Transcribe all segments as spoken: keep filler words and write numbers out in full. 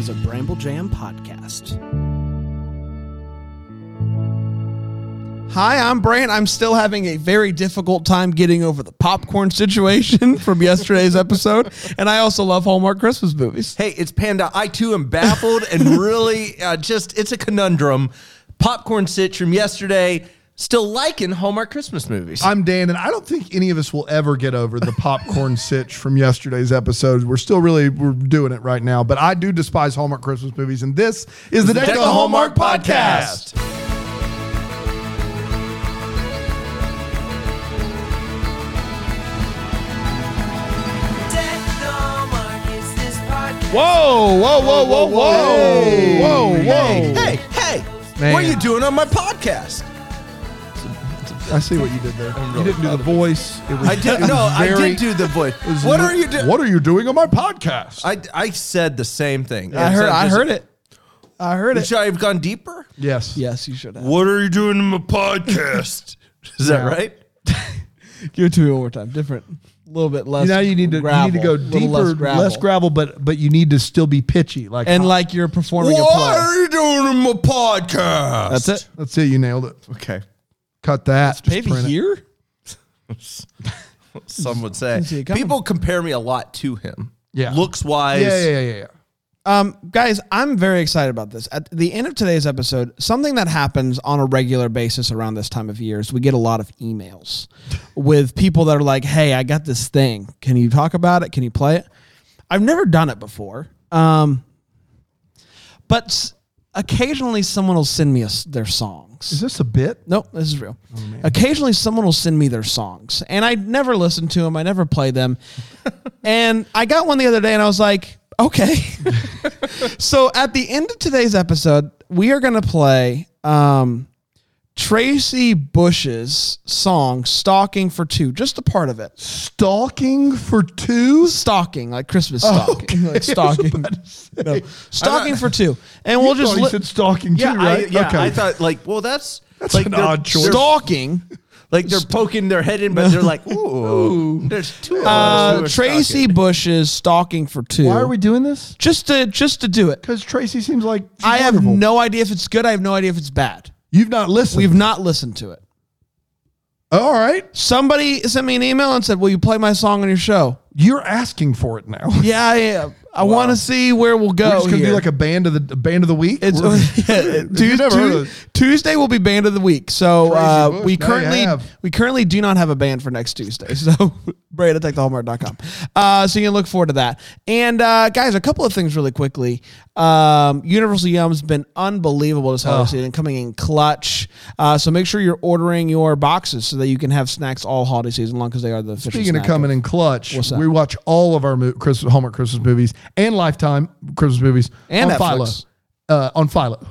is a Bramble Jam podcast. Hi, I'm Brant. I'm still having a very difficult time getting over the popcorn situation from yesterday's episode, and I also love Hallmark Christmas movies. Hey, it's Panda. I, too, am baffled and really uh, just, it's a conundrum. Popcorn sitch from yesterday, still liking Hallmark Christmas movies. I'm Dan, and I don't think any of us will ever get over the popcorn sitch from yesterday's episode. We're still really, we're doing it right now, but I do despise Hallmark Christmas movies, and this is the, the Deck of Hallmark, Hallmark podcast. podcast. Whoa, whoa, whoa, whoa, whoa, hey, whoa, whoa. Hey, hey, hey. Man. What are you doing on my podcast? I see what you did there. You didn't do the voice. It was, I did. it No, was very, I did do the voice. was What li- are you doing? What are you doing on my podcast? I, I said the same thing. I heard, I heard it. I heard it. Should I have gone deeper? Yes. Yes, you should have. What are you doing on my podcast? Is that Yeah. right? Give it to me one more time. Different. A little bit less. Now you need to gravel, you need to go little deeper, less less gravel. gravel. but but you need to still be pitchy, like And like you're performing What a play. are you doing on my podcast? That's it. That's it. You nailed it. Okay. Cut that. Just Maybe print it. here? Some would say. Didn't see it coming. People compare me a lot to him. Yeah. Looks wise. Yeah, yeah, yeah, yeah. Um, guys, I'm very excited about this. At the end of today's episode, something that happens on a regular basis around this time of year is we get a lot of emails with people that are like, hey, I got this thing. Can you talk about it? Can you play it? I've never done it before. Um, but s- occasionally someone will send me a, their songs. Is this a bit? Nope, this is real. Occasionally someone will send me their songs, and I never listen to them. I never play them. And I got one the other day, and I was like, okay. So at the end of today's episode, we are going to play um, Tracy Bush's song, Stalking for Two, just a part of it. Stalking for two? Stalking, like Christmas Oh, stalking. okay. Like stalking. No, stalking for two. And we'll You just thought he li- said stalking Yeah, too, I, right? yeah okay. I thought, like, well, that's, That's like an they're- odd choice. they're- stalking. Like they're poking their head in, but they're like, ooh, there's two of us Uh, who are Tracy stalking. Bush's Stalking for Two. Why are we doing this? Just to just to do it. Because Tracy seems like she's I have wonderful. no idea if it's good. I have no idea if it's bad. You've not listened. We've not listened to it. All right. Somebody sent me an email and said, will you play my song on your show? You're asking for it now. Yeah, I am. I want to see where we'll go. We're just gonna here. do like a band of the a band of the week. It's We're- yeah, You've Tues- never heard Tu- of it. Tuesday will be band of the week. So Crazy uh, Bush, we now you currently have. we currently do not have a band for next Tuesday. So Brad at take the hallmark dot com. Uh, so you can look forward to that. And uh, guys, a couple of things really quickly. Um, Universal Yum's been unbelievable this holiday Oh. season, coming in clutch. Uh, so make sure you're ordering your boxes so that you can have snacks all holiday season long, because they are the official Speaking of snack coming in clutch, What's that? we watch all of our mo- Christmas, Hallmark Christmas movies and Lifetime Christmas movies And on Philo. Netflix. Uh, on Philo.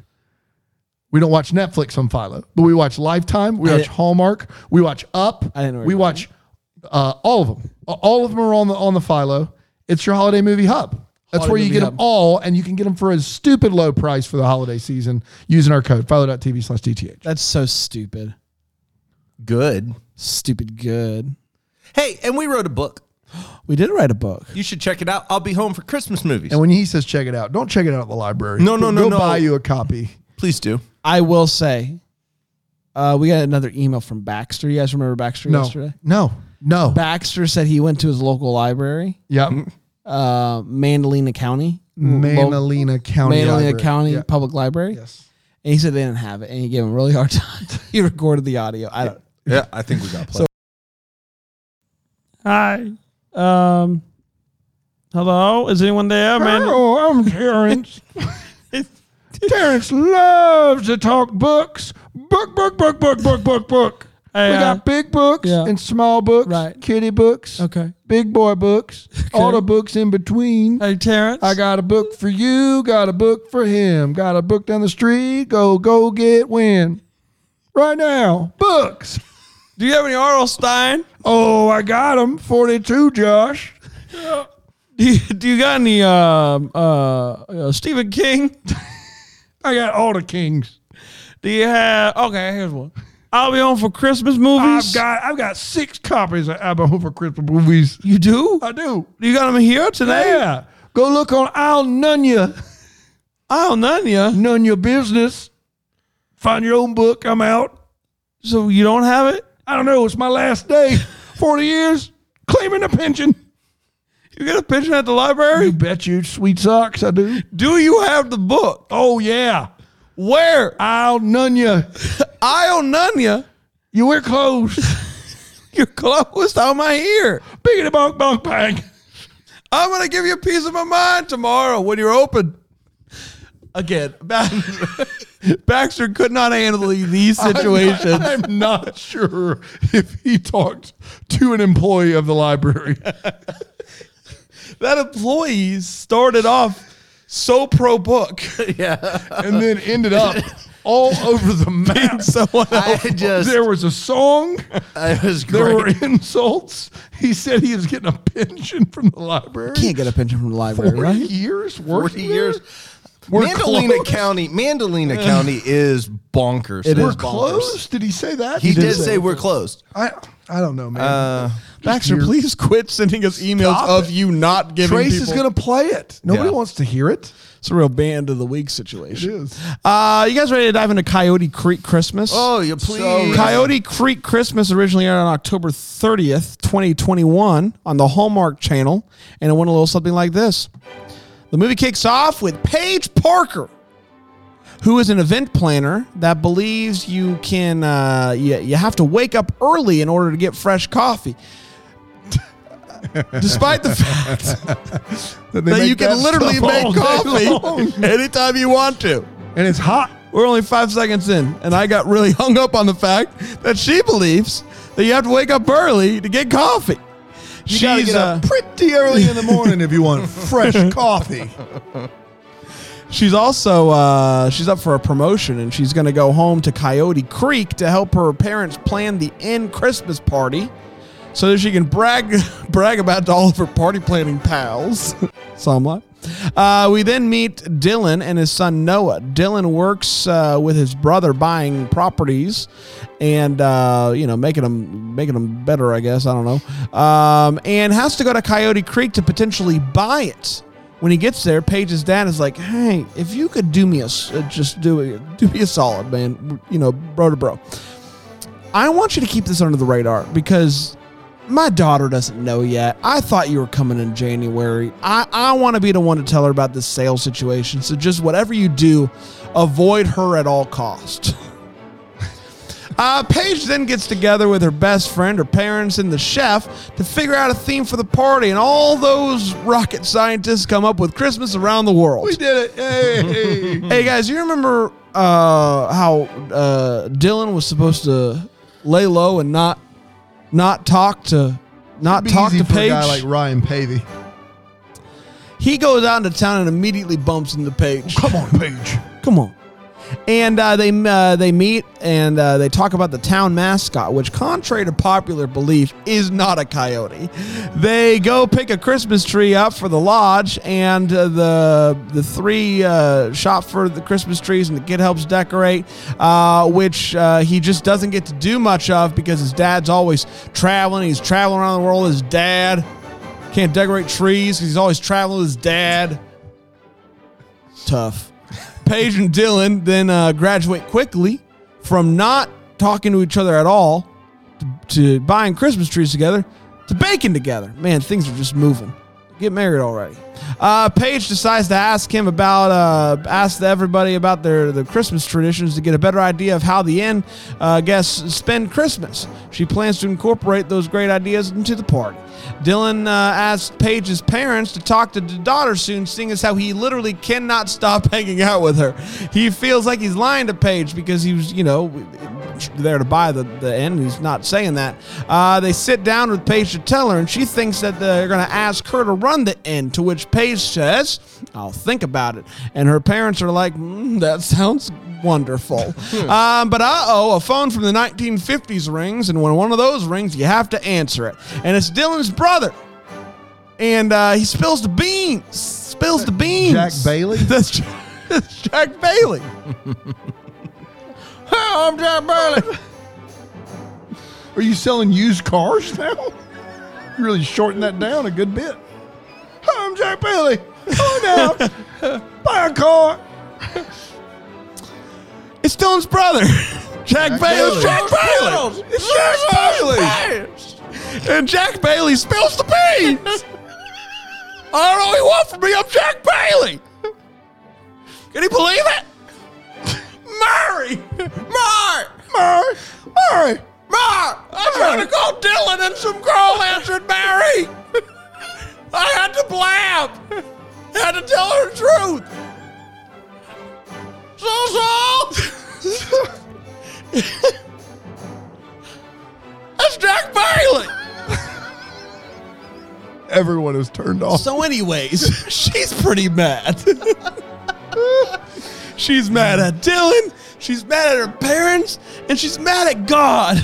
We don't watch Netflix on Philo, but we watch Lifetime. We I watch didn't- Hallmark. We watch Up. I didn't know we you were watch uh, all of them. All of them are on the on the Philo. It's your holiday movie hub. That's Holiday where you movie get hub. them all, and you can get them for a stupid low price for the holiday season using our code philo.tv slash DTH. That's so stupid. Good. Stupid good. Hey, and we wrote a book. We did write a book. You should check it out. I'll be home for Christmas movies. And when he says check it out, don't check it out at the library. No, no, Go- no, Go no. buy you a copy. Please do. I will say, uh, we got another email from Baxter. You guys remember Baxter No, yesterday? no, no. Baxter said he went to his local library, Yep. uh, Mandalina County. Manalina County. Mandalina Library. County Yeah. Public Library. Yes. And he said they didn't have it, and he gave him a really hard time. He recorded the audio. I don't. Yeah, I think we got So- Hi. Um. Hello. Is anyone there, man? Hello, I'm Terrence. Terrence loves to talk books. Book, book, book, book, book, book, book. Hey, we uh, got big books yeah. and small books, Right. kitty books, Okay. big boy books, all the books in between. Hey, Terrence. I got a book for you, got a book for him, got a book down the street, go, go get win. Right now, books. Do you have any R L Stein? Oh, I got them. forty-two, Josh. Do you, do you got any um, uh, uh, Stephen King? I got all the kings. Do you have? Okay, here's one. I'll be home for Christmas movies. I've got I've got six copies of I'll Be Home for Christmas movies. You do? I do. You got them here today? Yeah. Go look on I'll None Ya. I'll none ya. None your business. Find your own book. I'm out. So you don't have it? I don't know. It's my last day. forty years claiming a pension. You get a pension at the library? You bet you, sweet socks, I do. Do you have the book? Oh, yeah. Where? I'll None Ya. I'll none ya. You were closed. You're closed. How am I here? Biggity bonk bonk bang. I'm going to give you a piece of my mind tomorrow when you're open. Again, Baxter could not handle these situations. I'm not, I'm not sure if he talked to an employee of the library. That employee started off so pro book. Yeah. And then ended up all over the map. Someone I else. just, There was a song. it was great. There were insults. He said he was getting a pension from the library. Can't get a pension from the library, forty right? years working forty years. there? We're Mandalina closed? County, Mandalina County is bonkers. It We're is bonkers. closed? Did he say that? He, did did say say we're closed. I I don't know, man. Uh, Baxter, weird. please quit sending us emails Stop of it. you not giving Trace people. is going to play it. Nobody Yeah. wants to hear it. It's a real band of the week It situation. is. Uh, you guys ready to dive into Coyote Creek Christmas? oh, you please. Coyote Creek Christmas originally aired on October thirtieth, twenty twenty-one on the Hallmark Channel, and it went a little something like this. The movie kicks off with Paige Parker, who is an event planner that believes you can uh, you, you have to wake up early in order to get fresh coffee. Despite the fact That, they that make you can that literally stuff all make day long. coffee anytime you want to. And it's hot. We're only five seconds in, and I got really hung up on the fact that she believes that you have to wake up early to get coffee. You gotta She's get up uh, pretty early in the morning if you want fresh coffee. she's also uh, she's up for a promotion, and she's going to go home to Coyote Creek to help her parents plan the end Christmas party, so that she can brag brag about to all of her party planning pals. Somewhat. Uh, we then meet Dylan and his son Noah. Dylan works uh, with his brother buying properties and uh, you know making them making them better, I guess. I don't know. Um, and has to go to Coyote Creek to potentially buy it. When he gets there, Paige's dad is like, "Hey, if you could do me a s- uh, just do it, do me a solid, man. You know, bro to bro. I want you to keep this under the radar because." My daughter doesn't know yet. I thought you were coming in January. I, I want to be the one to tell her about this sales situation. So just whatever you do, avoid her at all cost. uh, Paige then gets together with her best friend, her parents, and the chef to figure out a theme for the party. And all those rocket scientists come up with Christmas around the world. We did it. Hey. Hey guys, you remember uh, how uh, Dylan was supposed to lay low and not not talk to not It'd be talk easy to for Paige? a guy like Ryan Pavey. He goes out into town and immediately bumps into Paige. Come on, Paige. Come on. And uh, they uh, they meet and uh, they talk about the town mascot, which, contrary to popular belief, is not a coyote. They go pick a Christmas tree up for the lodge, and uh, the the three uh, shop for the Christmas trees, and the kid helps decorate, uh, which uh, he just doesn't get to do much of because his dad's always traveling. He's traveling around the world with his dad. Can't decorate trees because he's always traveling with his dad. Tough. Paige and Dylan then uh, graduate quickly from not talking to each other at all to, to buying Christmas trees together to baking together. Man, things are just moving. Get married already. Uh, Paige decides to ask him about, uh, ask everybody about their, their Christmas traditions to get a better idea of how the inn uh, guests spend Christmas. She plans to incorporate those great ideas into the party. Dylan uh, asks Paige's parents to talk to the daughter soon, seeing as how he literally cannot stop hanging out with her. He feels like he's lying to Paige because he was, you know, there to buy the, the inn. He's not saying that. Uh, they sit down with Paige to tell her, and she thinks that they're going to ask her to run the inn, to which Paige says, "I'll think about it." And her parents are like, mm, that sounds wonderful. um, but uh-oh, a phone from the nineteen fifties rings, and when one of those rings, you have to answer it. And it's Dylan's brother. And uh, he spills the beans. Spills the beans. Jack Bailey? That's, that's Jack Bailey. Hi, I'm Jack Bailey. Are you selling used cars now? You really shorten that down a good bit. I'm Jack Jack Bailey. Come on down. Buy a car. It's Dylan's brother, Jack, Jack Bailey. Bailey. Jack Bailey. It's Jack Bailey. And Jack Bailey spills the beans. I don't know what you want from me. I'm Jack Bailey. Can you believe it? Murray! Murray! Murray. Murray. Murray! I'm trying to call Dylan and some girl answered Mary. I had to blab. I had to tell her the truth. So, so. That's Jack Bailey. Everyone is turned off. So anyways, she's pretty mad. She's mad at Dylan, she's mad at her parents, and she's mad at God.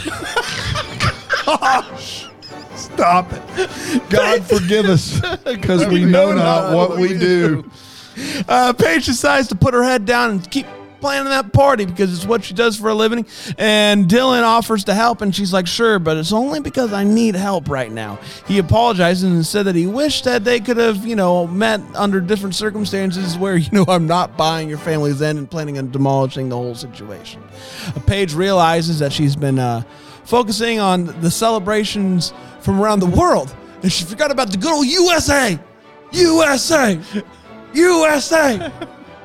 Gosh. Stop it. God forgive us, because we know not what we do. Uh, Paige decides to put her head down and keep planning that party because it's what she does for a living. And Dylan offers to help, and she's like, sure, but it's only because I need help right now. He apologizes and said that he wished that they could have, you know, met under different circumstances where, you know, I'm not buying your family's end and planning on demolishing the whole situation. Uh, Paige realizes that she's been uh, focusing on the celebrations from around the world, and she forgot about the good old U S A. U S A. U S A.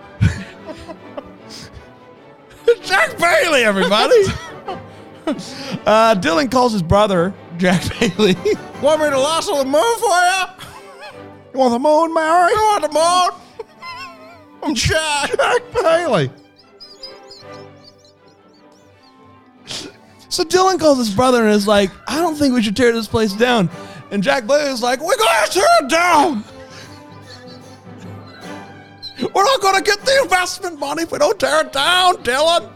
Jack Bailey, everybody. uh, Dylan calls his brother, Jack Bailey. Want me to lasso the moon for you? You want the moon, Mary? You want the moon? I'm Jack. Jack Bailey. So Dylan calls his brother and is like, I don't think we should tear this place down. And Jack Bailey is like, we're going to tear it down. We're not going to get the investment money if we don't tear it down, Dylan.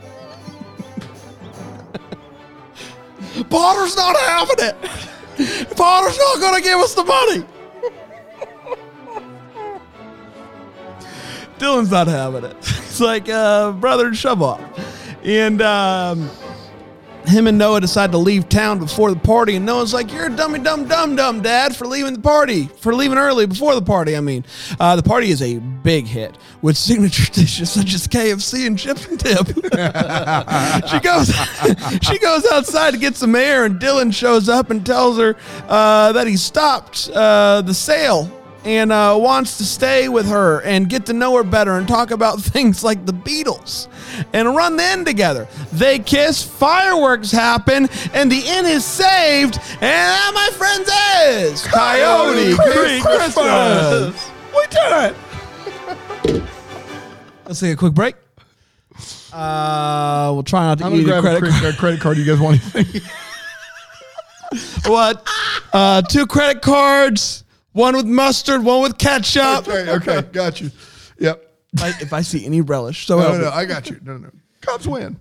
Potter's not having it. Potter's not going to give us the money. Dylan's not having it. It's like, uh, brother, shove off. And um, him and Noah decide to leave town before the party, and Noah's like, you're a dummy dumb dumb dumb dad for leaving the party, for leaving early before the party, I mean. Uh, the party is a big hit with signature dishes such as K F C and Chip and Dip. she goes she goes outside to get some air, and Dylan shows up and tells her uh, that he stopped uh, the sale and uh, wants to stay with her and get to know her better and talk about things like the Beatles and run the inn together. They kiss, fireworks happen, and the inn is saved, and that, my friends, is Coyote Creek Christmas. We did it. Let's take a quick break. Uh, we'll try not to I'm eat gonna a grab credit a credit, card. credit card. You guys want anything? What? Uh, two credit cards. One with mustard, one with ketchup. Okay, okay, got you. Yep. If I, if I see any relish, so No, help no, me. no, I got you. No, no, no. Cubs win.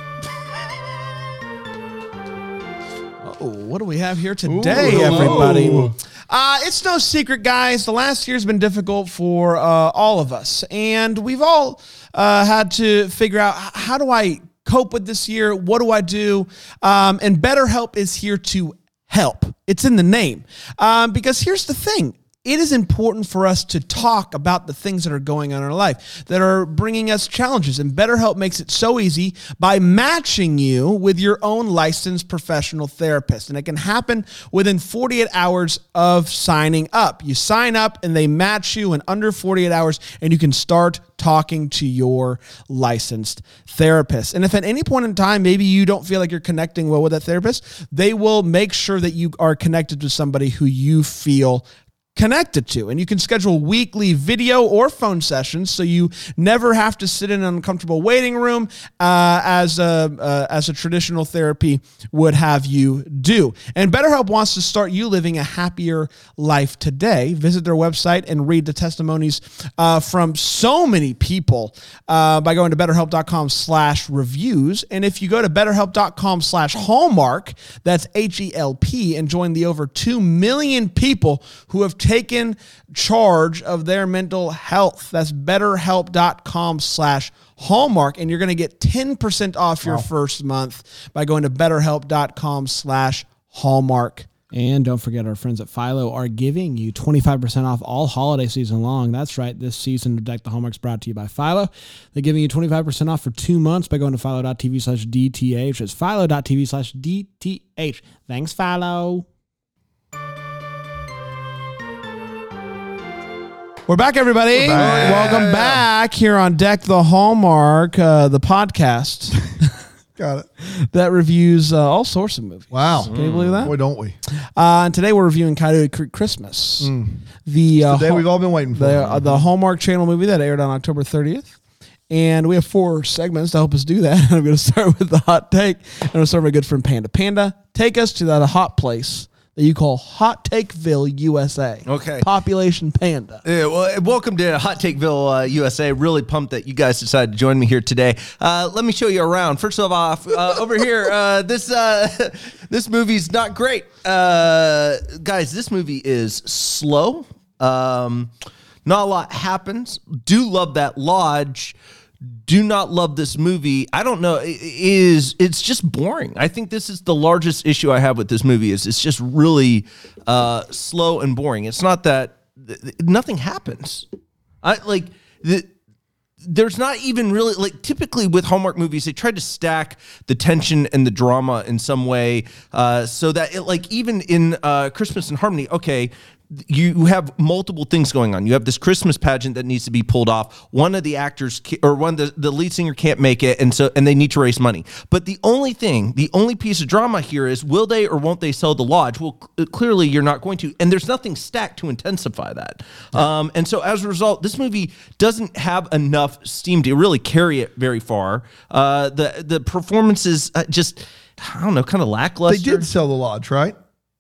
Oh, what do we have here today, Ooh, everybody? hello. Uh, it's no secret, guys. The last year's been difficult for uh, all of us, and we've all uh, had to figure out, h- how do I cope with this year? What do I do? Um, and BetterHelp is here to help. It's in the name. Um, because here's the thing. It is important for us to talk about the things that are going on in our life that are bringing us challenges. And BetterHelp makes it so easy by matching you with your own licensed professional therapist. And it can happen within forty-eight hours of signing up. You sign up and they match you in under forty-eight hours, and you can start talking to your licensed therapist. And if at any point in time, maybe you don't feel like you're connecting well with that therapist, they will make sure that you are connected to somebody who you feel connected to. And you can schedule weekly video or phone sessions so you never have to sit in an uncomfortable waiting room uh, as a uh, as a traditional therapy would have you do. And BetterHelp wants to start you living a happier life today. Visit their website and read the testimonies uh, from so many people uh, by going to betterhelp.com slash reviews. And if you go to betterhelp.com slash hallmark, that's H E L P, and join the over two million people who have taken charge of their mental health. That's betterhelp.com slash hallmark. And you're going to get ten percent off your Wow. first month by going to betterhelp.com slash hallmark. And don't forget, our friends at Philo are giving you twenty-five percent off all holiday season long. That's right. This season of Deck the Hallmarks brought to you by Philo. They're giving you twenty-five percent off for two months by going to philo.tv slash DTH. It's philo.tv slash DTH. Thanks, Philo. We're back, everybody. We're back. Welcome back here on Deck the Hallmark, uh, the podcast. Got it. That reviews uh, all sorts of movies. Wow. Can you believe that? Boy, don't we? Uh, and today we're reviewing Coyote Creek Christmas. Mm. The, uh, the day we've all been waiting for. the, uh, the Hallmark Channel movie that aired on October thirtieth. And we have four segments to help us do that. I'm going to start with the hot take. I'm going to start with my good friend Panda. Panda, take us to that hot place that you call Hot Takeville, U S A. Okay. Population Panda. Yeah, well, welcome to Hot Takeville, uh, U S A. Really pumped that you guys decided to join me here today. Uh, let me show you around. First of all, uh, over here, uh, this uh, this movie's not great. Uh, guys, this movie is slow. Um, not a lot happens. Do love that lodge. Do not love this movie. I don't know. It is it's just boring. I think this is the largest issue I have with this movie. Is it's just really uh, slow and boring. It's not that th- nothing happens. I like the. There's not even really like typically with Hallmark movies, they try to stack the tension and the drama in some way uh, so that it like even in uh, Christmas in Harmony, okay, you have multiple things going on. You have this Christmas pageant that needs to be pulled off. One of the actors ca- or one the, the lead singer can't make it, and so and they need to raise money. But the only thing, the only piece of drama here is will they or won't they sell the lodge? Well, c- clearly you're not going to, and there's nothing stacked to intensify that. Um, and so as a result, this movie doesn't have enough steam to really carry it very far. Uh, the the performances uh, just I don't know, kind of lackluster. They did sell the lodge, right?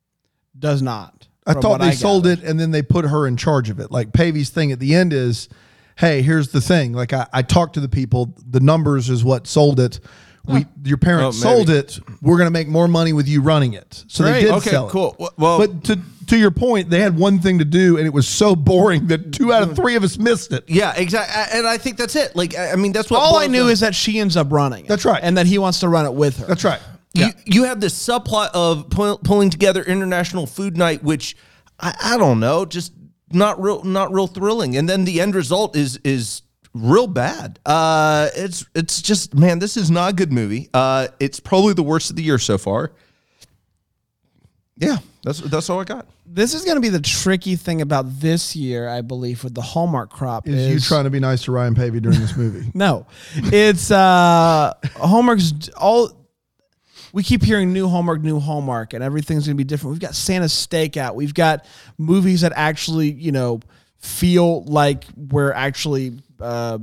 Does not. I from thought what they I sold gathered. it and then they put her in charge of it. Like Pavy's thing at the end is, hey, here's the thing. Like I, I talked to the people. The numbers is what sold it. We, your parents Oh, maybe. sold it. We're going to make more money with you running it. So Great. they did Okay, sell it. cool. Well- well- but to to your point, they had one thing to do, and it was so boring that two out of three of us missed it. Yeah, exactly. And I think that's it. Like, I I mean, that's what All I boils knew down- is that she ends up running it. That's right. And that he wants to run it with her. That's right. You, you have this subplot of pull, pulling together International Food Night, which I, I don't know, just not real, not real thrilling. And then the end result is is real bad. Uh, it's it's just man, this is not a good movie. Uh, it's probably the worst of the year so far. Yeah, that's that's all I got. This is going to be the tricky thing about this year, I believe, with the Hallmark crop. Is, you trying to be nice to Ryan Pavey during this movie? No, it's uh, Hallmark's all. We keep hearing new Hallmark, new Hallmark, and everything's going to be different. We've got Santa's Stakeout. We've got movies that actually, you know, feel like we're actually uh,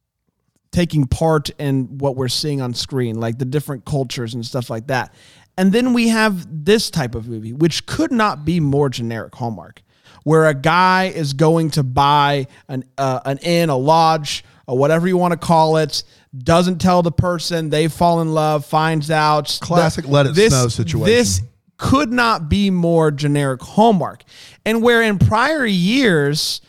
taking part in what we're seeing on screen, like the different cultures and stuff like that. And then we have this type of movie, which could not be more generic Hallmark, where a guy is going to buy an uh, an inn, a lodge, or whatever you want to call it, doesn't tell the person, they fall in love, finds out. Classic that let it this, snow situation. This could not be more generic Hallmark. And where in prior years,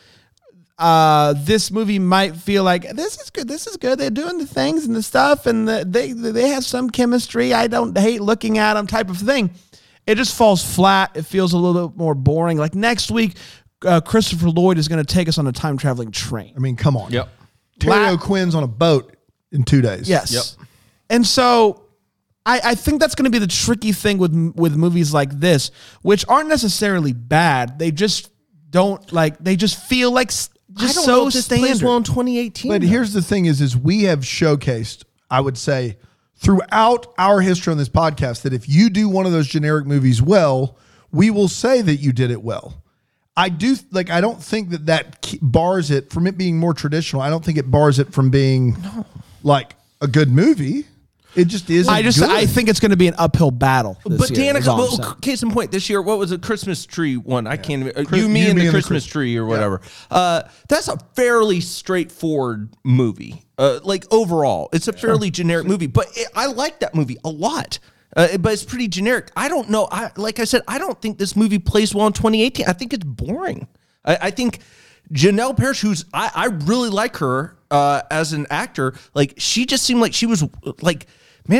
uh, this movie might feel like, this is good, this is good, they're doing the things and the stuff, and the, they they have some chemistry, I don't hate looking at them type of thing. It just falls flat. It feels a little bit more boring. Like next week, uh, Christopher Lloyd is going to take us on a time-traveling train. I mean, come on. Yep. Terry La- O'Quinn's on a boat in two days. Yes. Yep. And so I, I think that's going to be the tricky thing with with movies like this, which aren't necessarily bad. They just don't like. They just feel like s- just I don't so know if this standard. plays well in twenty eighteen. But though. here's the thing is, is we have showcased, I would say, throughout our history on this podcast, that if you do one of those generic movies well, we will say that you did it well. I do like. I don't think that that ke- bars it from it being more traditional. I don't think it bars it from being like a good movie. It just isn't. I just good. I think it's going to be an uphill battle. This But year, Danica, is all I'm well, saying. case in point, this year, what was a Christmas tree one? I can't even. Chris- you, me, You, and Me, the and the Christmas Chris- tree or whatever. Uh, that's a fairly straightforward movie. Uh, like overall, it's a fairly generic movie. But it, I like that movie a lot. Uh, but it's pretty generic. I don't know. I like I said, I don't think this movie plays well in twenty eighteen. I think it's boring. I, I think Janelle Parrish, who's I, I really like her uh, as an actor. Like she just seemed like she was like, man, just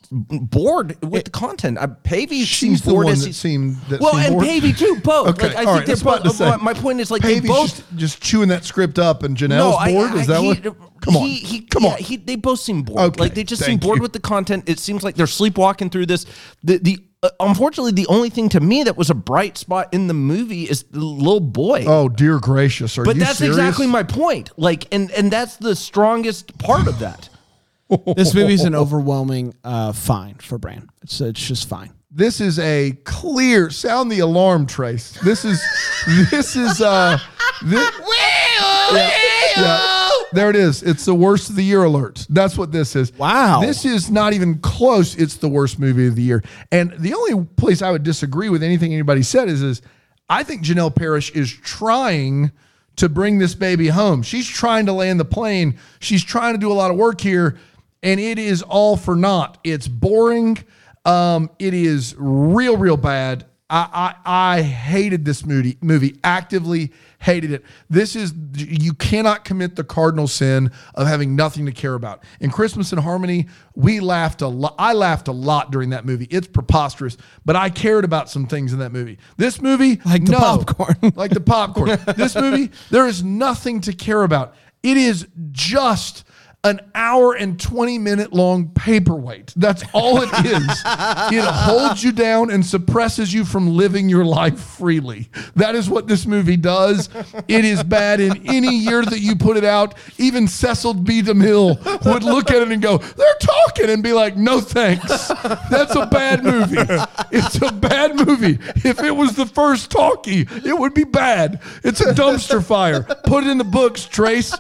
bored with the content. I, Pavey She's seems the bored one as that he, seemed that well, seemed and bored. Pavey too. Both. Okay, Like, I all think right, they're I was about both. to say, my, my point is like Pavey's they both. just, just chewing that script up, and Janelle's No, I- bored. I- Is that he- what? Come on, He, he, come yeah, on. He, they both seem bored. Okay, Like they just seem thank bored you. with the content. It seems like they're sleepwalking through this. The the uh, unfortunately, the only thing to me that was a bright spot in the movie is the little boy. Oh dear gracious! Are but you that's serious? exactly my point. Like, and and that's the strongest part of that. This movie's an overwhelming uh, fine for Bran. It's it's just fine. This is a clear sound the alarm, Trace. This is this is uh this, yeah, yeah. There it is. It's the worst of the year alert. That's what this is. Wow. This is not even close. It's the worst movie of the year. And the only place I would disagree with anything anybody said is is I think Janelle Parrish is trying to bring this baby home. She's trying to land the plane. She's trying to do a lot of work here, and it is all for naught. It's boring. Um, it is real, real bad. I, I I hated this movie. Movie actively hated it. This is you cannot commit the cardinal sin of having nothing to care about. In Christmas in Harmony, we laughed a lot. I laughed a lot during that movie. It's preposterous, but I cared about some things in that movie. This movie, Like the no. popcorn. like the popcorn. This movie, there is nothing to care about. It is just an hour and twenty minute long paperweight. That's all it is. It holds you down and suppresses you from living your life freely. That is what this movie does. It is bad in any year that you put it out. Even Cecil B. DeMille would look at it and go, they're talking, and be like, no thanks. That's a bad movie. It's a bad movie. If it was the first talkie, it would be bad. It's a dumpster fire. Put it in the books, Trace.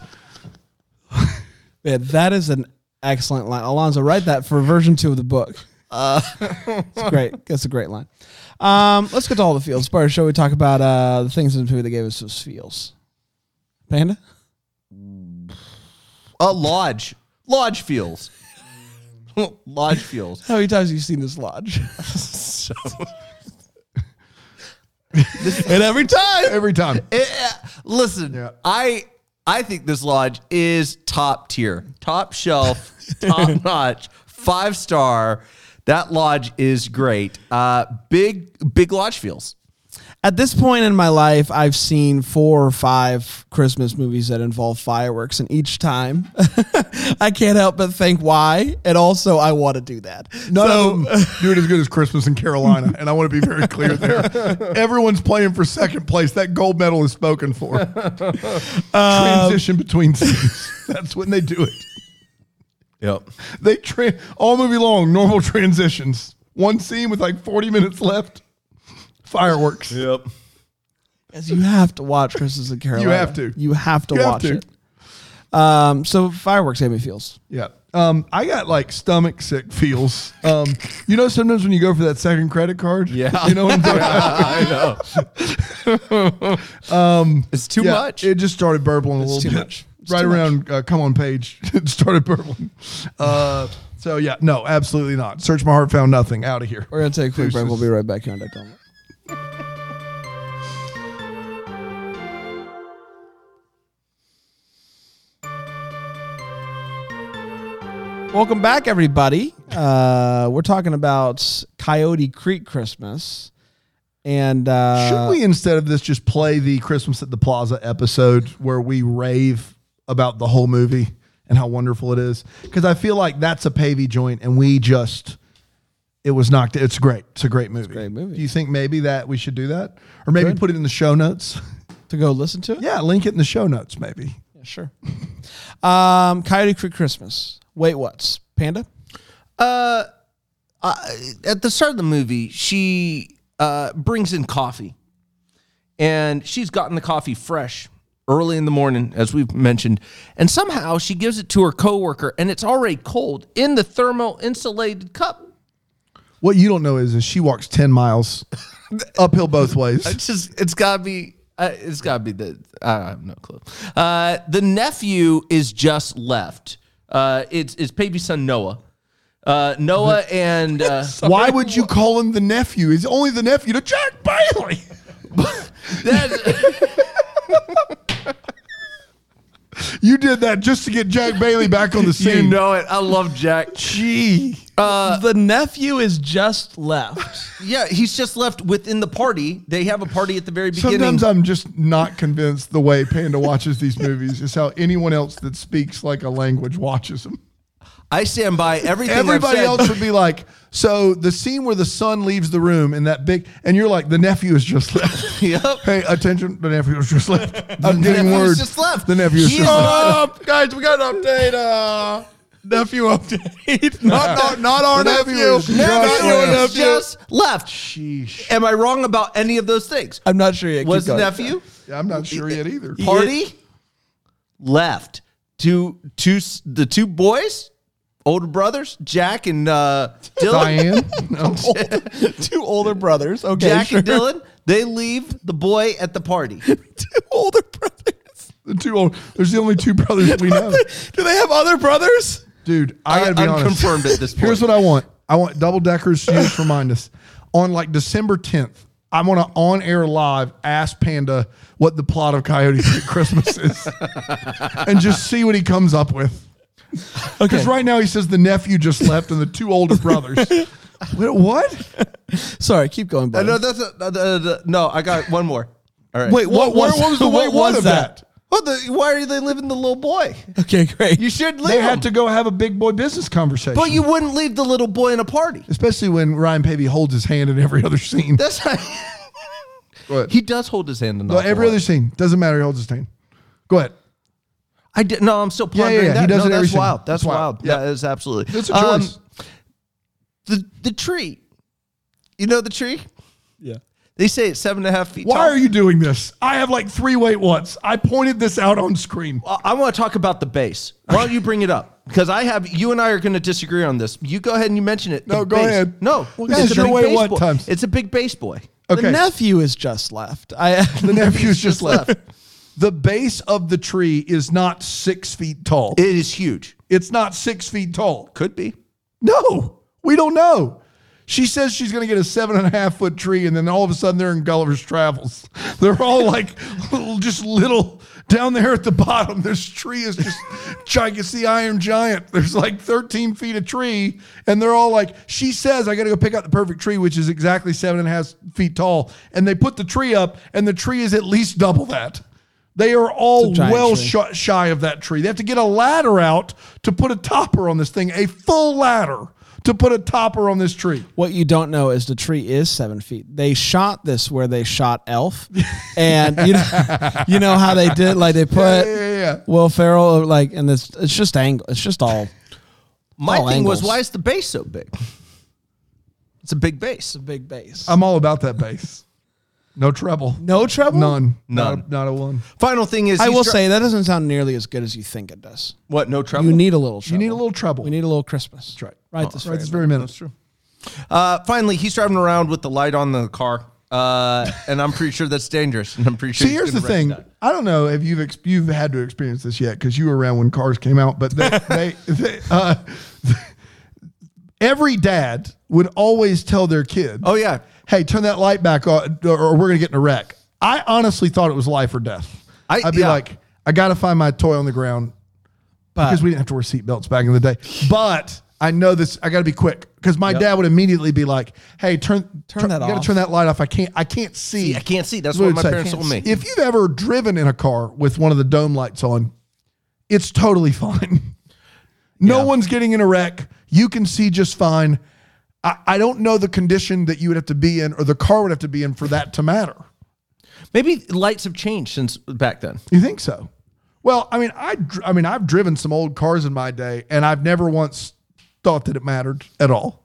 Man, that is an excellent line. Alonzo, write that for version two of the book. Uh, it's great. That's a great line. Um, let's get to all the feels. Part of the show, we talk about uh, the things in the movie that gave us those feels. Panda? A lodge, lodge feels, lodge feels. How many times have you seen this lodge? So And every time. Every time. Eh, listen, Yeah. I I think this lodge is top tier, top shelf, top notch, five star. That lodge is great. Uh, big big lodge feels. At this point in my life, I've seen four or five Christmas movies that involve fireworks, and each time I can't help but think why, and also I want to do that. None So- of them do it as good as Christmas in Carolina, and I want to be very clear there. Everyone's playing for second place. That gold medal is spoken for. Transition between scenes. That's when they do it. Yep. They tra- all movie long, normal transitions. One scene with like forty minutes left. Fireworks. Yep. Yes, you have to watch Christmas in Carolina. You have to. You have to You have watch to. it. Um, so fireworks gave me feels. Yeah. Um, I got like stomach sick feels. Um, you know, sometimes when you go for that second credit card, Yeah. you know what I'm talking about? I know. um, it's too Yeah, much. It just started burbling a It's little too bit. much. It's right too around uh, come on page, it started burbling. Uh, so yeah, no, absolutely not. Search my heart, found nothing. Out of here. We're going to take a quick break. Deuces. We'll be right back here on Deck Omelet. Welcome back, everybody. Uh, we're talking about Coyote Creek Christmas. And uh, Should we, instead of this, just play the Christmas at the Plaza episode where we rave about the whole movie and how wonderful it is? Because I feel like that's a Pavey joint, and we just, it was knocked. It's great. It's a great movie. a great movie. Do you think maybe that we should do that? Or maybe Good. put it in the show notes? to go listen to it? Yeah, link it in the show notes, maybe. Yeah, sure. um, Coyote Creek Christmas. Wait, what's Panda? Uh, uh, at the start of the movie, she uh, brings in coffee, and she's gotten the coffee fresh early in the morning, as we've mentioned, and somehow she gives it to her coworker, and it's already cold in the thermal insulated cup. What you don't know is, is she walks ten miles uphill both ways. It's just, it's gotta be, uh, it's gotta be the, I have no clue. Uh, the nephew is just left. Uh, it's it's Pavey's son Noah. Uh, Noah and uh, Why would you call him the nephew? He's only the nephew to Jack Bailey. that, You did that just to get Jack Bailey back on the you scene. know it. I love Jack. Gee. Uh, the nephew is just left. yeah, he's just left within the party. They have a party at the very beginning. Sometimes I'm just not convinced the way Panda watches these movies is how anyone else that speaks like a language watches them. I stand by everything Everybody I've said. else would be like, so the scene where the son leaves the room and that big, and you're like, the nephew has just left. Yep. Hey, attention, the nephew has just left. I'm The getting nephew's word. just left. The nephew has He just is left. Up, guys, we got an update. Uh, nephew update. not, not, not our The nephew nephew. is just Not left. your Nephew nephew. just left. Sheesh. Am I wrong about any of those things? I'm not sure yet. Was Keep the going. nephew Yeah, I'm not sure yet either. party left? Two, two, s- the two boys, older brothers, Jack and uh, Dylan. Diane? No. Two older brothers. Okay, Jack sure. and Dylan. They leave the boy at the party. Two older brothers. The two old, there's the only two brothers we know. Do they have other brothers? Dude, I gotta be honest. Unconfirmed at this point. Here's what I want. I want double deckers to just remind us. On like December tenth, I want to on air live ask Panda what the plot of Coyote Creek Christmas is. And just see what he comes up with. Because right now he says the nephew just left and the two older brothers. Wait, what? Sorry, keep going, Uh, buddy. no, that's a, uh, uh, uh, no. I got one more. All right. Wait, what, What, was, what was the what wait one was of that? that? Well, the, why are they leaving the little boy? Okay, great. You should leave They him. had to go have a big boy business conversation. But you wouldn't leave the little boy in a party. Especially when Ryan Pavey holds his hand in every other scene. That's not, Go ahead. he does hold his hand in the No, every other scene. Doesn't matter. He holds his hand. Go ahead. I did no. I'm still Yeah, pondering yeah, yeah. that. He does no, it every that's scene. wild. That's It's wild. wild. Yeah. That is absolutely. It's a Um, choice. the the tree. You know the tree? Yeah. They say it's seven and a half feet Why tall. are you doing this? I have like three wait what's. I pointed this out on screen. I, I want to talk about the base. Why don't you bring it up? Because I have you and I are going to disagree on this. You go ahead and you mention it. No, The go base. ahead. No, Well, guys, a your big way base what boy. times? It's a big base boy. Okay. The nephew is just left. I The nephew's just left. left. The base of the tree is not six feet tall. It is huge. It's not six feet tall. Could be. No, we don't know. She says she's going to get a seven and a half foot tree, and then all of a sudden they're in Gulliver's Travels. They're all like little, just little down there at the bottom. This tree is just giant. It's the Iron Giant. There's like thirteen feet of tree, and they're all like, she says, I got to go pick out the perfect tree, which is exactly seven and a half feet tall. And they put the tree up, and the tree is at least double that. They are all It's a giant well tree. sh- shy of that tree. They have to get a ladder out to put a topper on this thing, a full ladder to put a topper on this tree. What you don't know is the tree is seven feet. They shot this where they shot Elf, and you know, you know how they did. Like they put Yeah, yeah, yeah. Will Ferrell, like, and this. It's just angle. It's just all. My all thing was, angles. why is the base so big? It's a big base. It's a big base. I'm all about that bass. No treble. no trouble. None. None. Not a, not a one. Final thing is, I he's will dri- say that doesn't sound nearly as good as you think it does. what? No trouble. You need a little. Trouble. You need a little treble. We need a little Christmas. That's right. Right this Right this very very minute. That's true. Uh, finally, he's driving around with the light on the car, uh, and I'm pretty sure that's dangerous. And I'm pretty sure. See, he's here's the gonna wreck thing. that. I don't know if you've ex- you've had to experience this yet because you were around when cars came out, but they, they, they uh, every dad would always tell their kid, Oh yeah, hey, turn that light back on or we're going to get in a wreck. I honestly thought it was life or death. I- I'd be yeah. like, I got to find my toy on the ground But because we didn't have to wear seatbelts back in the day. But I know this, I got to be quick because my Yep. dad would immediately be like, hey, turn, Turn that You got off. to turn that light off. I can't, I can't see. See, I can't see. That's That's what what my I'd parents say. told me. If you've ever driven in a car with one of the dome lights on, it's totally fine. No Yeah. one's getting in a wreck. You can see just fine. I, I don't know the condition that you would have to be in or the car would have to be in for that to matter. Maybe lights have changed since back then. You think so? Well, I mean, I, dr- I mean, I've driven some old cars in my day, and I've never once thought that it mattered at all.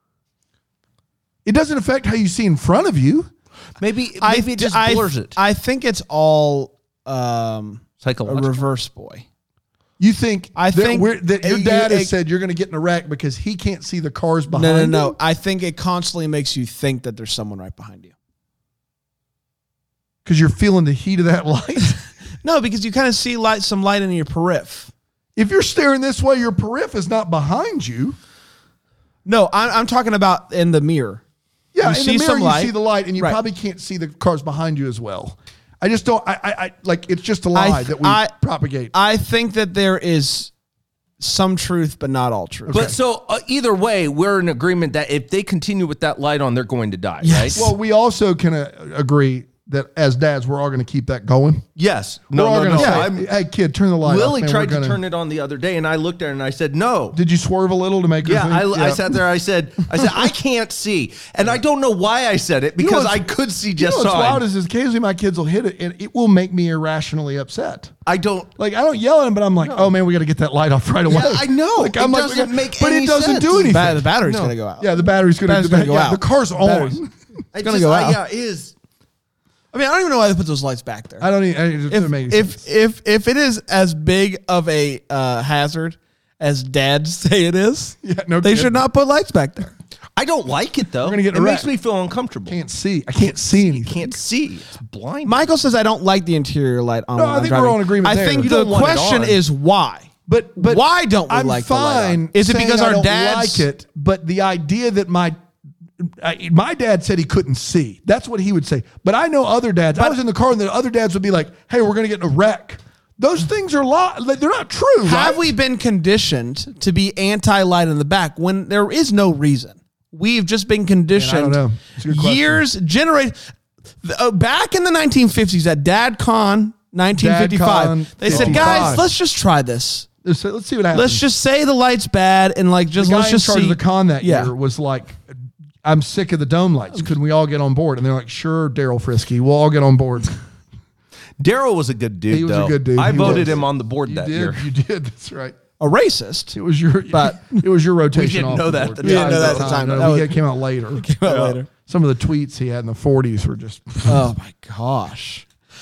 It doesn't affect how you see in front of you. Maybe maybe I, it just I, blurs it. I think it's all um, a Psychological. reverse boy. You think I that, think we're, that your you- dad has it- said you're going to get in a wreck because he can't see the cars behind No, no, him? no. I think it constantly makes you think that there's someone right behind you. Because you're feeling the heat of that light. No, because you kind of see light, some light in your periph. If you're staring this way, your periph is not behind you. No, I'm, I'm talking about in the mirror. Yeah, You in see the mirror some you light. see the light, and you Right. probably can't see the cars behind you as well. I just don't. I, I, I like it's just a lie I- that we I- propagate. I think that there is some truth, but not all truth. But so uh, either way, we're in agreement that if they continue with that light on, they're going to die, Yes. right? Well, we also can uh, agree that as dads, we're all going to keep that going. Yes. We're No, all no, going to no. say, I'm, hey, kid, turn the light Lily off. man. tried We're to gonna- turn it on the other day, and I looked at her and I said, no. Did you swerve a little to make her Yeah, think? I, I sat there. I said, I said, I can't see, and I don't know why I said it You know because what's- I could see You know just what's fine. wild is, is occasionally my kids will hit it, and it will make me irrationally upset. I don't. Like, I don't yell at them, but I'm like, oh, man, we got to get that light off right away. Yeah, I know. Like, It I'm like, doesn't we gotta- make But any it doesn't sense. do anything. Ba- the battery's No. going to go out. Yeah, the battery's going Battery's to gonna go yeah, out. The car's Battery's- on. It's gonna just, go I- out. Yeah, it is. I mean, I don't even know why they put those lights back there. I don't even, it doesn't if, make any if, sense. if, if it is as big of a uh, hazard as dads say it is, Yeah, no they kidding. should not put lights back there. I don't like it though. We're gonna get it makes wrecked. me feel uncomfortable. Can't see. I can't see anything. Can't see. It's blind. Michael says I don't like the interior light on. No, when I I'm think we're driving. all in agreement I there. think You the don't want it question on. is why. But but Why don't we I'm like the light fine on? Is it saying because I our don't dads like it? But the idea that my I, my dad said he couldn't see. That's what he would say. But I know other dads. I was in the car and the other dads would be like, "Hey, we're going to get in a wreck." Those things are li- like, they're not true. Have right? we been conditioned to be anti-light in the back when there is no reason? We've just been conditioned. know. It's a good question. Years, generate uh, back in the nineteen fifties at DadCon nineteen fifty-five. DadCon They said, fifty-five. "Guys, let's just try this. Let's, let's see what happens. Let's just say the light's bad and like just the guy let's just in charge see." of the con that Yeah. year was like, "I'm sick of the dome lights. Could we all get on board?" And they're like, "Sure, Daryl Frisky, we'll all get on board." Daryl was a good dude. He was a though. good dude. I He voted was. him on the board You that did. year. You did. That's right. A racist. It was your, But- it was your rotation. didn't off know the that board. at the We didn't know that at the time. No, That we- was- it came out later. Came out later. Some of the tweets he had in the forties were just. Oh my gosh.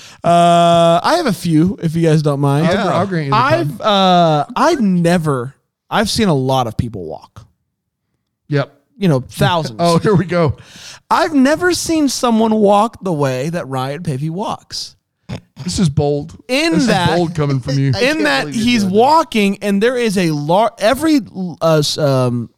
Uh, I have a few, if you guys don't mind. I'll, I'll grant you the I've time. uh, I've never. I've seen a lot of people walk. Yep. You know, thousands. Oh, here we go. I've never seen someone walk the way that Ryan Pavey walks. This is bold. In this that- is bold coming from you. In can't that believe you're he's doing that. walking, and there is a large every uh, s- um,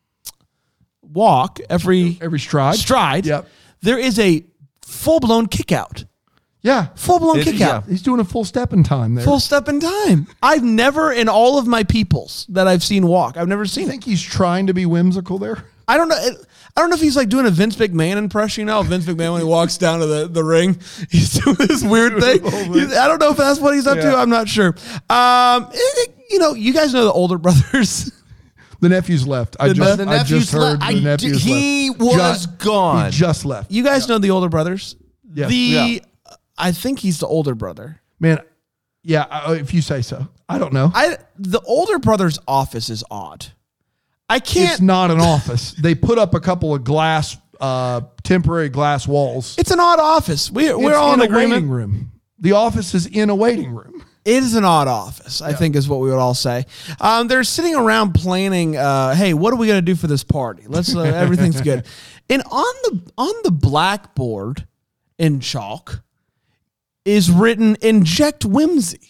walk, every Every stride. stride. Yep. There is a full blown kick out. Yeah. Full blown It- kick yeah. out. He's doing a full step in time there. Full step in time. I've never, in all of my peoples that I've seen walk, I've never I seen it. think he's trying to be whimsical there. I don't know. I don't know if he's like doing a Vince McMahon impression. You know, Vince McMahon when he walks down to the, the ring, he's doing this weird thing. He's- I don't know if that's what he's up to. Yeah. I'm not sure. Um, it- it- you know, you guys know the older brothers. The nephew's left. I The just, ne- the I just nephew's heard left. the I- nephew's he left. was Ju- gone. He just left. You guys know the older brothers. Yes. The Yeah. I think he's the older brother. Man, yeah, uh, if you say so. I don't know. I the older brother's office is odd. I can't. It's not an office. They put up a couple of glass, uh, temporary glass walls. It's an odd office. We, we're It's all in a agreement. waiting room. The office is in a waiting room. It is an odd office, I think is what we would all say. Um, they're sitting around planning, uh, hey, what are we going to do for this party? Let's, uh, everything's good. And on the, on the blackboard in chalk is written, inject whimsy.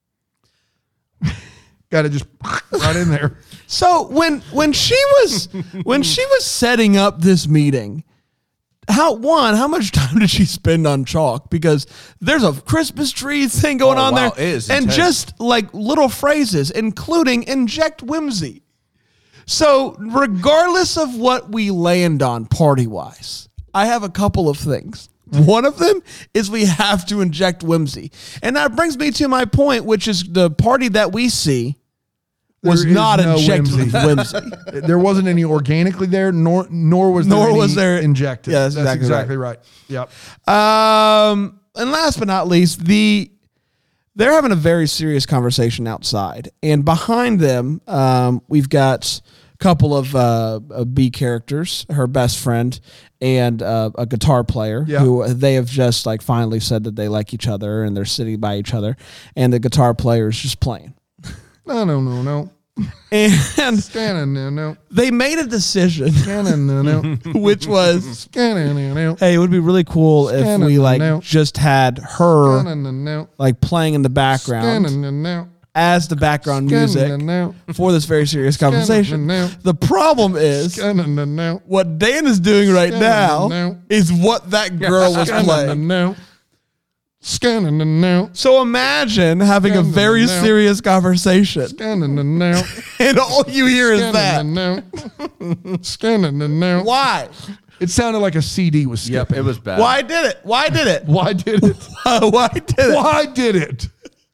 Got to just right in there. So when, when she was, when she was setting up this meeting, how one, how much time did she spend on chalk? Because there's a Christmas tree thing going Oh, on wow, there. it is and intense. just like little phrases, including inject whimsy. So regardless of what we land on party wise, I have a couple of things. One of them is we have to inject whimsy. And that brings me to my point, which is the party that we see was There is not no injected with whimsy. whimsy. There wasn't any organically there, nor nor was there Nor any was there- injected. Yeah, that's exactly exactly right. Yep. Um, and last but not least, the they're having a very serious conversation outside, and behind them, um, we've got a couple of uh, uh, B characters, her best friend, and uh, a guitar player Yeah. who they have just like finally said that they like each other, and they're sitting by each other, and the guitar player is just playing, No, no, no, no. and Scanning, no, no. they made a decision, Scanning, no, no. which was. Scanning, no, no. Hey, it would be really cool if Scanning we like now. just had her Scanning, no, no. like playing in the background Scanning, no, no. as the background music Scanning, no, for this very serious conversation. no. The problem is Scanning, no, no. what Dan is doing right Scanning, now no. is what that girl was Scanning, playing. no. Scanning the now. So imagine having a very Now. serious conversation, Scanning the now. and all you hear is that. Scanning the now. Scanning the now. Why? It sounded like a C D was Yep, skipping. it was bad. Why did it? Why did it? Why did it? Why did it? Why did it?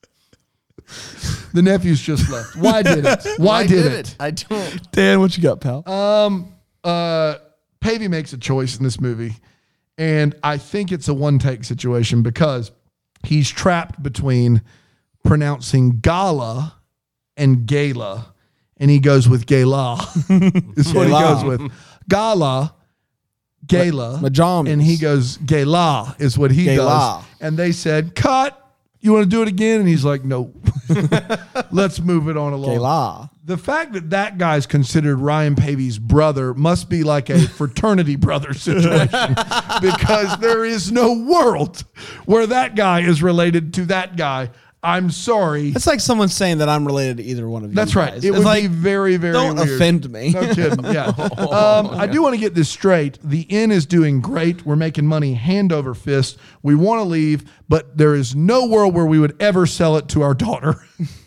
The nephews just left. Why did it? Why, did, it? I don't. Dan, what you got, pal? Um, uh, Pavey makes a choice in this movie, and I think it's a one-take situation because he's trapped between pronouncing gala and gala, and he goes with gala. Is what he Gala. goes with. Gala, gala, Majamas. and he goes gala is what he Gala. does. And they said, cut. You want to do it again? And he's like, no. Let's move it on along. Gala. The fact that that guy's considered Ryan Pavey's brother must be like a fraternity brother situation because there is no world where that guy is related to that guy. I'm sorry. It's like someone saying that I'm related to either one of you. That's right. guys. It It's would like, be very, very don't weird. offend me. No kidding. Yeah. Um, I do want to get this straight. The inn is doing great. We're making money hand over fist. We want to leave, but there is no world where we would ever sell it to our daughter.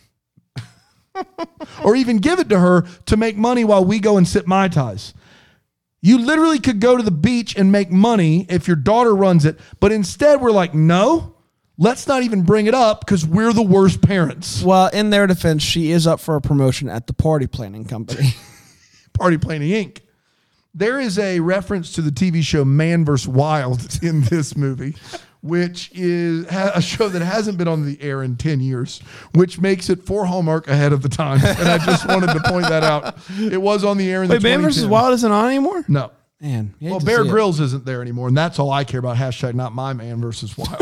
Or even give it to her to make money while we go and sip Mai Tais. You literally could go to the beach and make money if your daughter runs it, but instead we're like, no, let's not even bring it up because we're the worst parents. Well, in their defense, she is up for a promotion at the party planning company. Party Planning Incorporated. There is a reference to the T V show Man versus. Wild in this movie, which is ha- a show that hasn't been on the air in ten years, which makes it for Hallmark ahead of the time. And I just wanted to point that out. It was on the air in Wait, the Man versus. Wild isn't on anymore? No. Man. you hate Well, to Bear see it. Grylls isn't there anymore, and that's all I care about. Hashtag not my Man versus. Wild.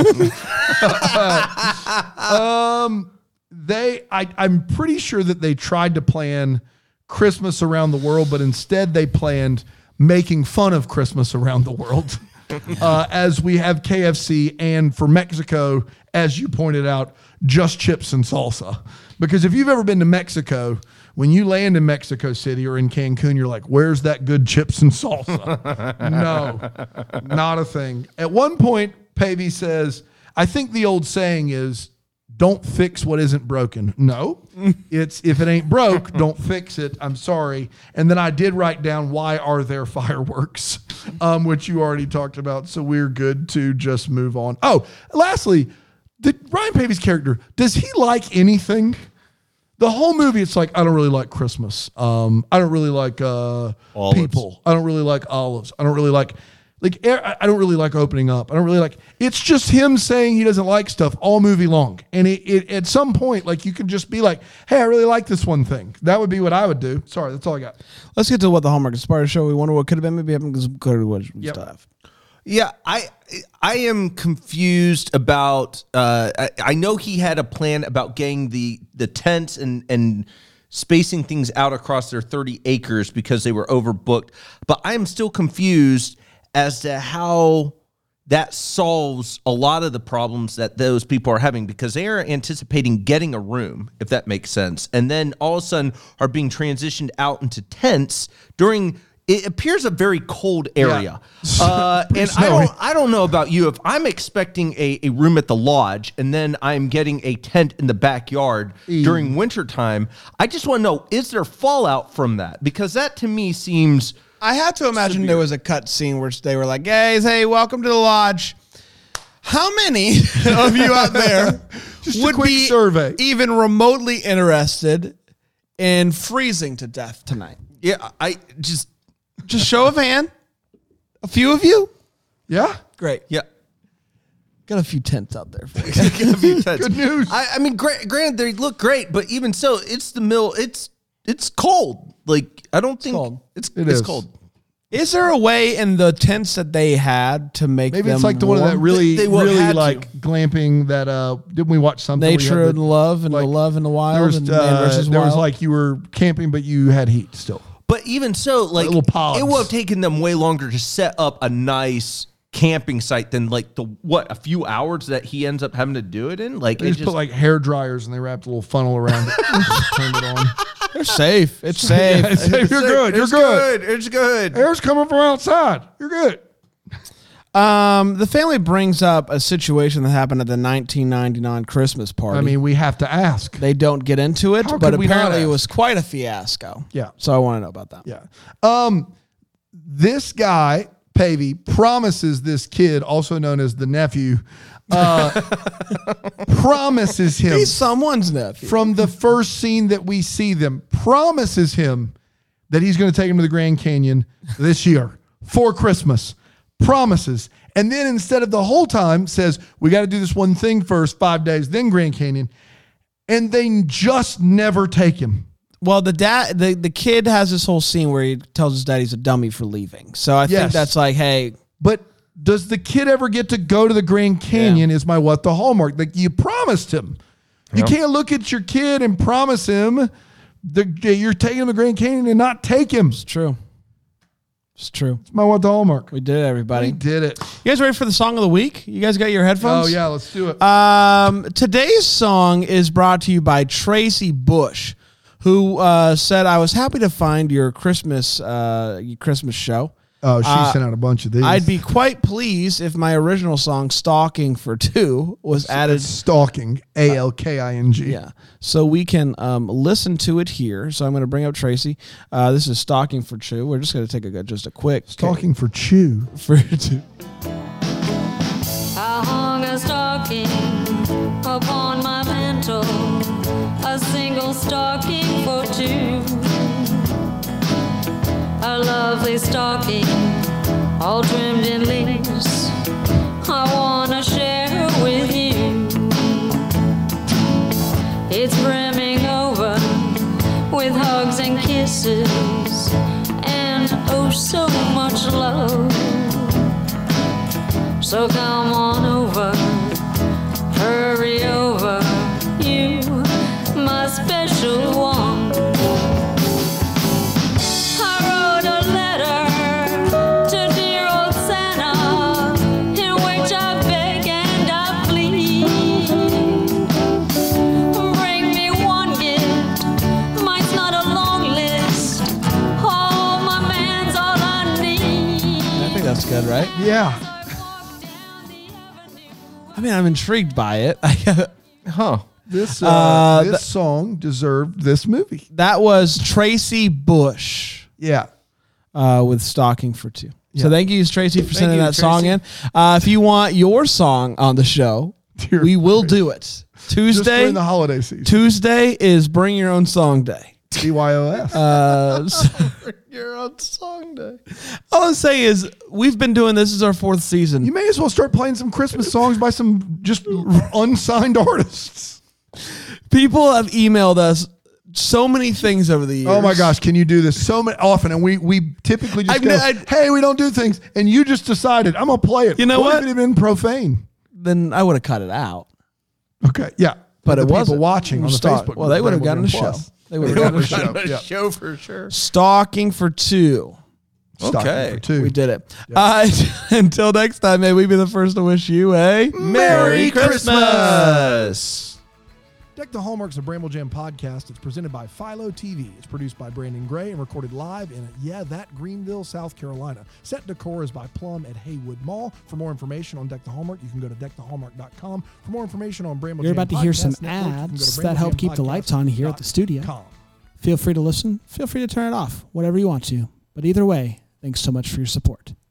um, they, I, I'm pretty sure that they tried to plan Christmas around the world, but instead they planned making fun of Christmas around the world. Uh, as we have K F C, and for Mexico, as you pointed out, just chips and salsa. Because if you've ever been to Mexico, when you land in Mexico City or in Cancun, you're like, where's that good chips and salsa? No, not a thing. At one point, Pavey says, I think the old saying is, don't fix what isn't broken. No, it's if it ain't broke, don't fix it. I'm sorry. And then I did write down, why are there fireworks? Um, which you already talked about. So we're good to just move on. Oh, lastly, did Ryan Pavey's character, does he like anything? The whole movie, it's like, I don't really like Christmas. Um, I don't really like uh, Olives. people. I don't really like olives. I don't really like, like, I I don't really like opening up. I don't really like, it's just him saying he doesn't like stuff all movie long. And it, it at some point, like, you can just be like, hey, I really like this one thing. That would be what I would do. Sorry, that's all I got. Let's get to what the Hallmark Inspired show. We wonder what could have been. Maybe having some good what we Yep. still have. Yeah, I I am confused about. Uh, I, I know he had a plan about getting the the tents and and spacing things out across their thirty acres because they were overbooked. But I am still confused as to how that solves a lot of the problems that those people are having, because they are anticipating getting a room, if that makes sense, and then all of a sudden are being transitioned out into tents during. It appears a very cold area. Yeah. Uh, and I snowy. don't, I don't know about you. If I'm expecting a, a room at the lodge and then I'm getting a tent in the backyard during wintertime, I just want to know, is there fallout from that? Because that to me seems... I had to imagine there was a cut scene where they were like, guys, hey, welcome to the lodge. How many of you out there Just a would quick be survey. even remotely interested in freezing to death tonight? Yeah, I just... Just show of hand. A few of you? Yeah? Great. Yeah. Got a few tents out there for you. Good news. I, I mean, gra- granted, they look great, but even so, it's the middle. It's it's cold. Like, I don't think cold. it's It it's is. cold. Is there a way in the tents that they had to make Maybe them it's like the one of that warm? really, They- they won't really have to. like glamping that, uh, didn't we watch something? where you Nature had and the- love and like, the love and the There wild was, and uh, man versus there was wild? like you were camping, but you had heat still. But even so, like, little pods. it would have taken them way longer to set up a nice camping site than like the what a few hours that he ends up having to do it in. Like, They it just, just put like hair dryers and they wrapped a little funnel around it. Just turned it on. They're safe. It's safe. It's safe. You're good. You're it's good. It's good. Air's coming from outside. You're good. Um, the family brings up a situation that happened at the nineteen ninety-nine Christmas party. I mean, we have to ask. They don't get into it, How but could we not apparently it ask? was quite a fiasco. Yeah. So I want to know about that. Yeah. Um, this guy, Pavey, promises this kid, also known as the nephew, uh, promises him He's someone's nephew. from the first scene that we see them, promises him that he's going to take him to the Grand Canyon this year for Christmas. Promises. And then instead of the whole time says, we got to do this one thing first, five days, then Grand Canyon. And they just never take him. Well, the dad, the, the kid has this whole scene where he tells his dad he's a dummy for leaving. So I think Yes. that's like, hey, But does the kid ever get to go to the Grand Canyon is my what the hallmark. Like you promised him. You can't look at your kid and promise him that you're taking him to the Grand Canyon and not take him. it's true. It's true. It's my what the hallmark. We did it, everybody. We did it. You guys ready for the song of the week? You guys got your headphones? Oh, yeah, let's do it. Um, today's song is brought to you by Tracy Bush, who uh, said, I was happy to find your Christmas uh, your Christmas show. oh, she uh, sent out a bunch of these. I'd be quite pleased if my original song, Stalking for Two, was added. Stalking, A L K I N G. Yeah. So we can um, listen to it here. So I'm going to bring up Tracy. Uh, this is Stalking for Two. We're just going to take a just a quick. Stalking for chew. for two. I hung a stocking upon my mantle, a single stocking for two. A lovely stocking, all trimmed in lace, I wanna share with you. It's brimming over with hugs and kisses, and oh so much love. So come on over, hurry over, you, my special one. I wrote a letter to dear old Santa, in which I beg and I plead. Bring me one gift, mine's not a long list. Oh, my man's all I need. I think that's good, right? Yeah. I mean, I'm intrigued by it. Huh. This uh, Uh, this th- song deserved this movie. That was Tracy Bush Yeah. uh, with Stalking for Two. Yeah. So thank you, Tracy, for sending you, that song Tracy. in. Uh, if you want your song on the show, Dear we will Tracy. do it. Just Tuesday. during the holiday season. Tuesday is Bring Your Own Song Day. B Y O S. Uh, so- Your Own Song Day. All I'm saying is we've been doing this. This is our fourth season. You may as well start playing some Christmas songs by some just unsigned artists. People have emailed us so many things over the years. Oh my gosh, can you do this so many, often? And we we typically just I've go, ne- I- hey, we don't do things. And you just decided, I'm going to play it. You know what? what? If it had been profane? Then I would have cut it out. Okay, yeah. But the it people wasn't. watching on the Start- Facebook. well, they would have gotten a show. Plus. They would have gotten a show. Yeah. Show for sure. Stalking for Two. Stocking Okay. for two. We did it. Uh, until next time, may we be the first to wish you a Merry Christmas. Deck the Hallmarks of Bramble Jam podcast. It's presented by Philo T V. It's produced by Brandon Gray and recorded live in, yeah, that Greenville, South Carolina. Set decor is by Plum at Haywood Mall. For more information on Deck the Hallmark, you can go to deck the hallmark dot com. For more information on Bramble You're Jam about to hear some Podcast Network, you can go to ads that bramble help jam keep the lights on here at the podcast studio. dot com. Feel free to listen. Feel free to turn it off, whatever you want to. But either way, thanks so much for your support.